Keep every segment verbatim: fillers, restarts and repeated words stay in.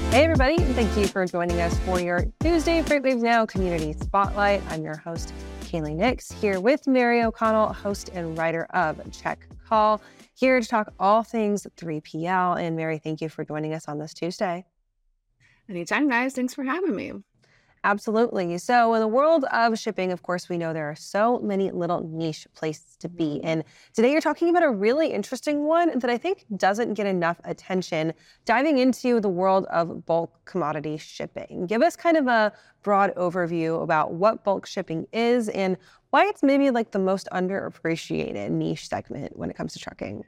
Hey everybody, thank you for joining us for your Tuesday FreightWaves Now Community Spotlight. I'm your host, Kaylee Nix, here with Mary O'Connell, host and writer of Check Call, here to talk all things three P L. And Mary, thank you for joining us on this Tuesday. Anytime, guys. Thanks for having me. Absolutely. So in the world of shipping, of course, we know there are so many little niche places to be. And today you're talking about a really interesting one that I think doesn't get enough attention, diving into the world of bulk commodity shipping. Give us kind of a broad overview about what bulk shipping is and why it's maybe like the most underappreciated niche segment when it comes to trucking.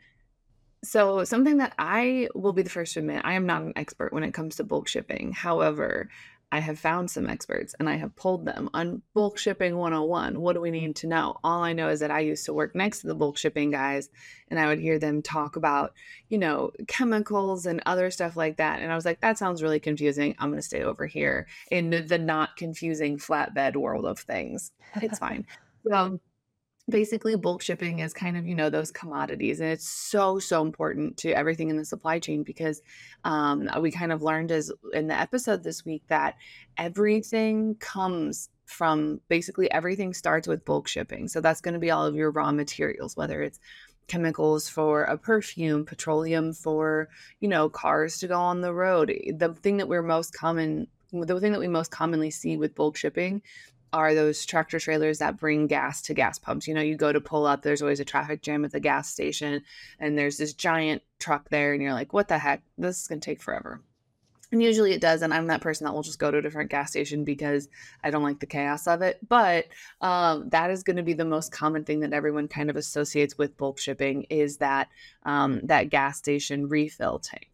So, something that I will be the first to admit, I am not an expert when it comes to bulk shipping. However, I have found some experts and I have pulled them on bulk shipping one oh one. What do we need to know? All I know is that I used to work next to the bulk shipping guys and I would hear them talk about, you know, chemicals and other stuff like that. And I was like, that sounds really confusing. I'm going to stay over here in the not confusing flatbed world of things. It's fine. So, basically bulk shipping is kind of, you know, those commodities, and it's so so important to everything in the supply chain because um, we kind of learned as in the episode this week that everything comes from basically everything starts with bulk shipping. So that's going to be all of your raw materials, whether it's chemicals for a perfume, petroleum for, you know, cars to go on the road. The thing that we're most common the thing that we most commonly see with bulk shipping are those tractor trailers that bring gas to gas pumps. You know, you go to pull up, there's always a traffic jam at the gas station, and there's this giant truck there, and you're like, what the heck? This is going to take forever. And usually it does, and I'm that person that will just go to a different gas station because I don't like the chaos of it. But um, that is going to be the most common thing that everyone kind of associates with bulk shipping is that um, that gas station refill tank.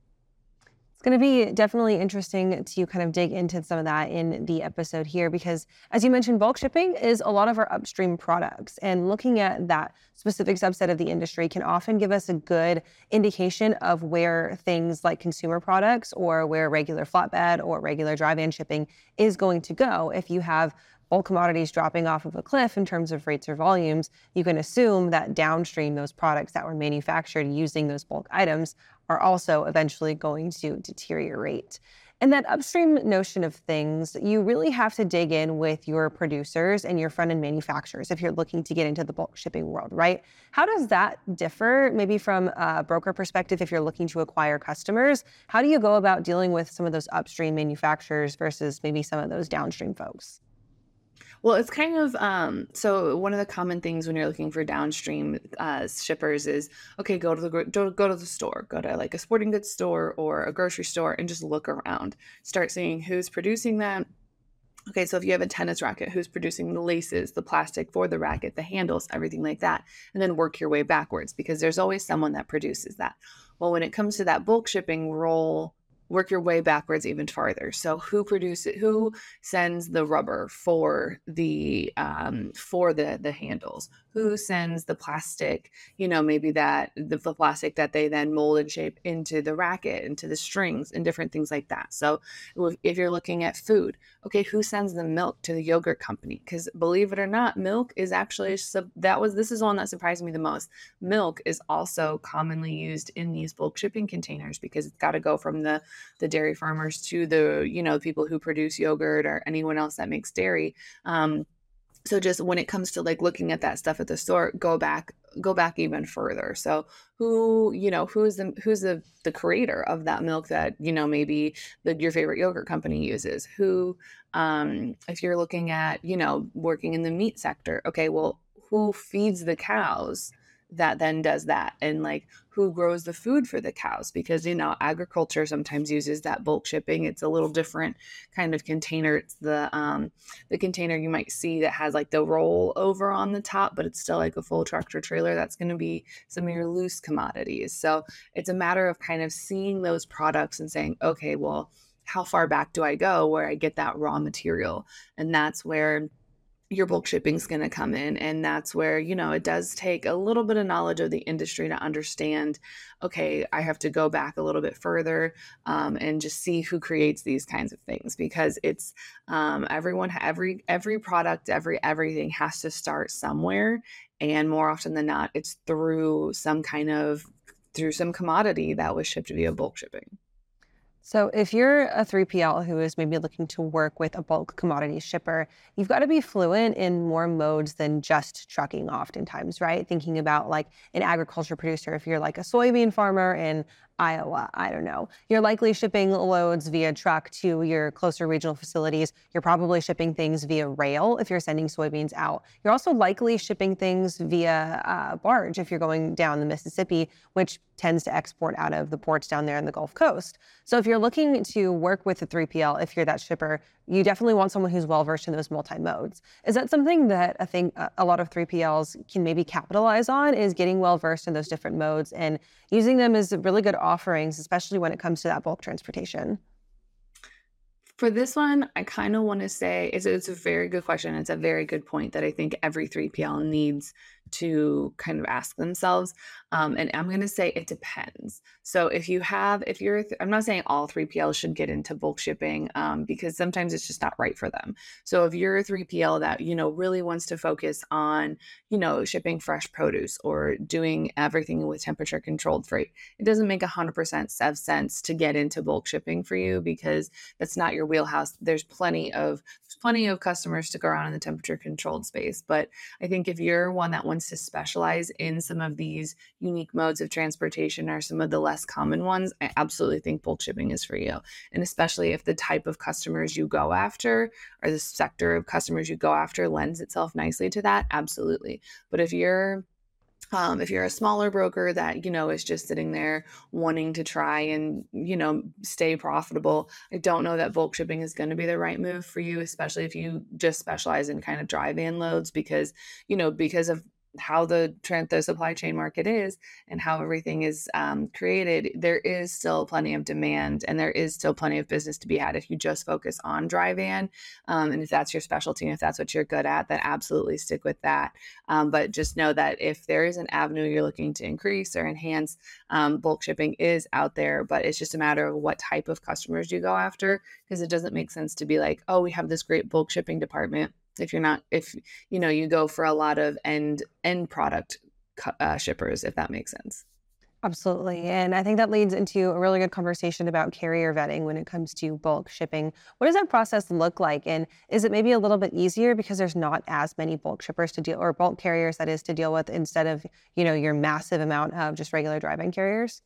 It's going to be definitely interesting to kind of dig into some of that in the episode here because, as you mentioned, bulk shipping is a lot of our upstream products. And looking at that specific subset of the industry can often give us a good indication of where things like consumer products or where regular flatbed or regular dry van shipping is going to go. If you have bulk commodities dropping off of a cliff in terms of rates or volumes, you can assume that downstream, those products that were manufactured using those bulk items are also eventually going to deteriorate. And that upstream notion of things, you really have to dig in with your producers and your front-end manufacturers if you're looking to get into the bulk shipping world, right? How does that differ, maybe from a broker perspective, if you're looking to acquire customers? How do you go about dealing with some of those upstream manufacturers versus maybe some of those downstream folks? Well, it's kind of um, so one of the common things when you're looking for downstream uh, shippers is okay, go to the gro- go go to the store, go to like a sporting goods store or a grocery store, and just look around. Start seeing who's producing that. Okay, so if you have a tennis racket, who's producing the laces, the plastic for the racket, the handles, everything like that, and then work your way backwards because there's always someone that produces that. Well, when it comes to that bulk shipping role, work your way backwards even farther. So who produces who sends the rubber for the um for the the handles? Who sends the plastic, you know, maybe that the, the plastic that they then mold and shape into the racket, into the strings and different things like that. So if if you're looking at food, okay, who sends the milk to the yogurt company? Because believe it or not, milk is actually sub- that was this is one that surprised me the most. Milk is also commonly used in these bulk shipping containers because it's got to go from the the dairy farmers to the, you know, people who produce yogurt or anyone else that makes dairy. Um, so just when it comes to like looking at that stuff at the store, go back, go back even further. So who, you know, who's the who's the the creator of that milk that, you know, maybe the your favorite yogurt company uses? Who, um, if you're looking at, you know, working in the meat sector, okay, well, who feeds the cows? That then does that, and like who grows the food for the cows, because you know agriculture sometimes uses that bulk shipping. It's a little different kind of container. It's the um the container you might see that has like the roll over on the top, but it's still like a full tractor trailer. That's going to be some of your loose commodities. So it's a matter of kind of seeing those products and saying, okay, well, how far back do I go where I get that raw material? And that's where your bulk shipping is going to come in. And that's where, you know, it does take a little bit of knowledge of the industry to understand, okay, I have to go back a little bit further um, and just see who creates these kinds of things, because it's um, everyone, every, every product, every, everything has to start somewhere. And more often than not, it's through some kind of, through some commodity that was shipped via bulk shipping. So, if you're a three P L who is maybe looking to work with a bulk commodity shipper, you've got to be fluent in more modes than just trucking, oftentimes, right? Thinking about like an agriculture producer, if you're like a soybean farmer in Iowa, I don't know, you're likely shipping loads via truck to your closer regional facilities. You're probably shipping things via rail if you're sending soybeans out. You're also likely shipping things via uh, barge if you're going down the Mississippi, which tends to export out of the ports down there in the Gulf Coast. So if you're looking to work with a three P L, if you're that shipper, you definitely want someone who's well-versed in those multi-modes. Is that something that I think a lot of three P Ls can maybe capitalize on, is getting well-versed in those different modes and using them as really good offerings, especially when it comes to that bulk transportation? For this one, I kind of want to say it's, it's a very good question. It's a very good point that I think every three P L needs to kind of ask themselves. Um, and I'm going to say it depends. So if you have, if you're, th- I'm not saying all three P Ls should get into bulk shipping um, because sometimes it's just not right for them. So if you're a three P L that, you know, really wants to focus on, you know, shipping fresh produce or doing everything with temperature controlled freight, it doesn't make one hundred percent of sense to get into bulk shipping for you because that's not your wheelhouse. There's plenty of there's plenty of customers to go around in the temperature controlled space. But I think if you're one that wants to specialize in some of these unique modes of transportation or some of the less common ones, I absolutely think bulk shipping is for you. And especially if the type of customers you go after or the sector of customers you go after lends itself nicely to that, absolutely. But if you're um, if you're a smaller broker that, you know, is just sitting there wanting to try and, you know, stay profitable, I don't know that bulk shipping is going to be the right move for you, especially if you just specialize in kind of dry van loads because, you know, because of how the trend, the supply chain market is and how everything is um, created, there is still plenty of demand and there is still plenty of business to be had if you just focus on dry van. Um, and if that's your specialty and if that's what you're good at, then absolutely stick with that. Um, but just know that if there is an avenue you're looking to increase or enhance, um, bulk shipping is out there, but it's just a matter of what type of customers you go after because it doesn't make sense to be like, oh, we have this great bulk shipping department if you're not, if, you know, you go for a lot of end, end product uh, shippers, if that makes sense. Absolutely. And I think that leads into a really good conversation about carrier vetting when it comes to bulk shipping. What does that process look like? And is it maybe a little bit easier because there's not as many bulk shippers to deal or bulk carriers that is to deal with instead of, you know, your massive amount of just regular drive-in carriers?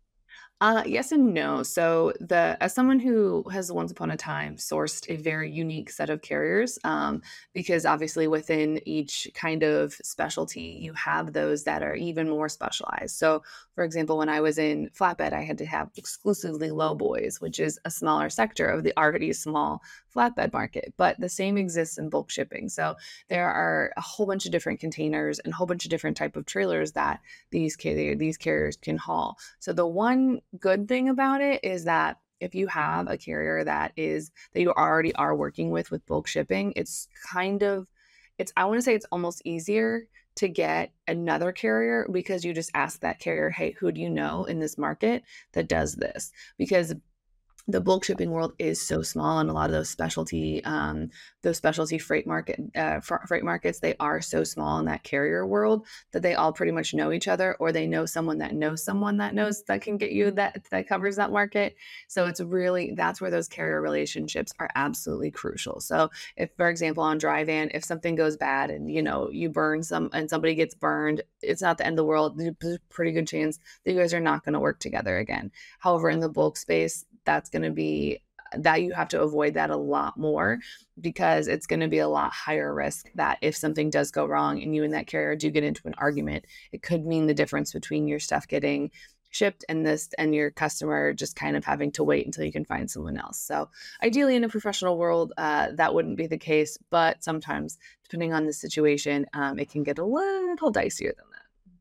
Uh, yes and no. So the as someone who has once upon a time sourced a very unique set of carriers, um, because obviously within each kind of specialty, you have those that are even more specialized. So, for example, when I was in flatbed, I had to have exclusively low boys, which is a smaller sector of the already small flatbed market. But the same exists in bulk shipping. So there are a whole bunch of different containers and a whole bunch of different type of trailers that these carrier, these carriers can haul. So the one good thing about it is that if you have a carrier that is that you already are working with with bulk shipping, it's kind of it's I want to say it's almost easier to get another carrier because you just ask that carrier, hey, who do you know in this market that does this? Because the bulk shipping world is so small and a lot of those specialty um, those specialty freight market uh, fr- freight markets, they are so small in that carrier world that they all pretty much know each other or they know someone that knows someone that knows that can get you that that covers that market. So it's really that's where those carrier relationships are absolutely crucial. So if, for example, on dry van, if something goes bad and you know you burn some and somebody gets burned, it's not the end of the world. There's a pretty good chance that you guys are not going to work together again. However, in the bulk space, that's going to be that you have to avoid that a lot more because it's going to be a lot higher risk that if something does go wrong and you and that carrier do get into an argument, it could mean the difference between your stuff getting shipped and this and your customer just kind of having to wait until you can find someone else. So ideally in a professional world, uh, that wouldn't be the case, but sometimes depending on the situation, um, it can get a little dicier than that.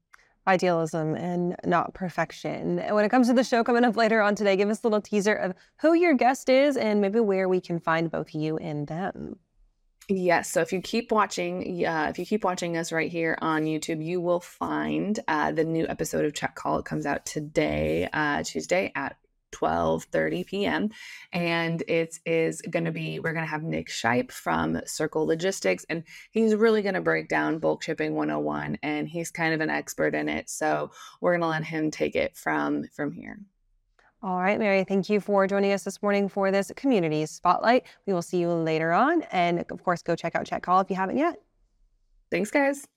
Idealism and not perfection. And when it comes to the show coming up later on today, give us a little teaser of who your guest is and maybe where we can find both you and them. Yes. So if you keep watching, uh, if you keep watching us right here on YouTube, you will find uh, the new episode of Check Call. It comes out today, uh, Tuesday at twelve thirty p.m. And it is going to be, we're going to have Nick Scheib from Circle Logistics, and he's really going to break down bulk shipping one oh one, and he's kind of an expert in it. So we're going to let him take it from from here. All right, Mary, thank you for joining us this morning for this community spotlight. We will see you later on. And of course, go check out Chet Call if you haven't yet. Thanks, guys.